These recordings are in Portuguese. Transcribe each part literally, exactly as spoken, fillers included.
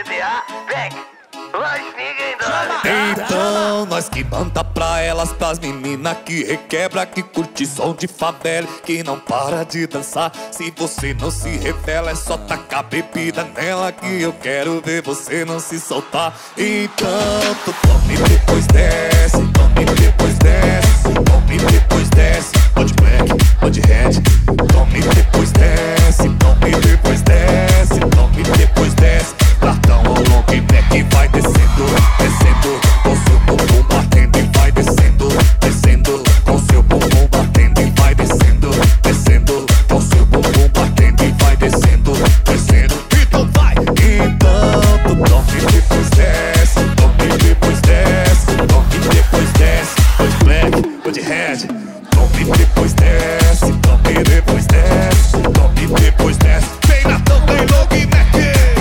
P P A, vem, mas ninguém dá. Então nós que manda pra elas, pras meninas que requebra, que curte som de favela, que não para de dançar. Se você não se revela, é só tacar bebida nela, que eu quero ver você não se soltar. Então tu tome depois desce, tome depois desce, tome depois desce. Pode black, pode red, tome depois desce, tome depois desce, tome depois desce. Cartão ao long neck vai descendo, descendo, com seu bumbum batendo e vai descendo, descendo, com seu bumbum batendo e vai descendo, descendo, com seu bumbum batendo e vai descendo, descendo. Então vai! Então tu tome depois desce, tome depois desce, tome depois desce. Pode black, pode red, tome depois desce, tome depois desce, tome depois desce. Vem na tampa e long neck.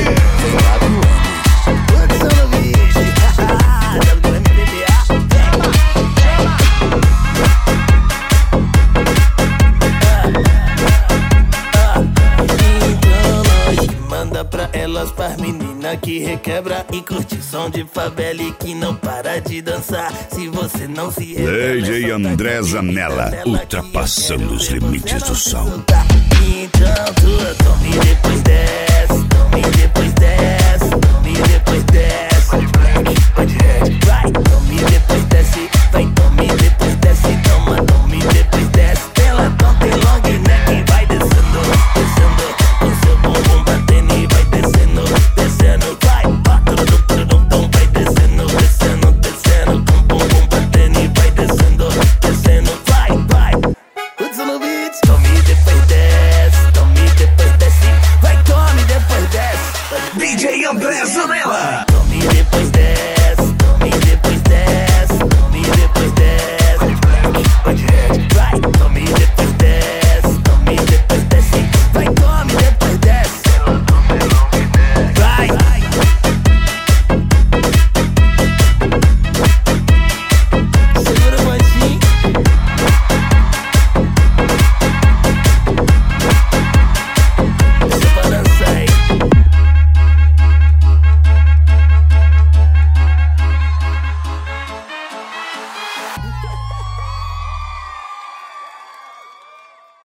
Pra elas, pras meninas que requebra e curte som de favela e que não para de dançar. Se você não se revela, D J André Zanella, ultrapassando os limites do som. Então tu tome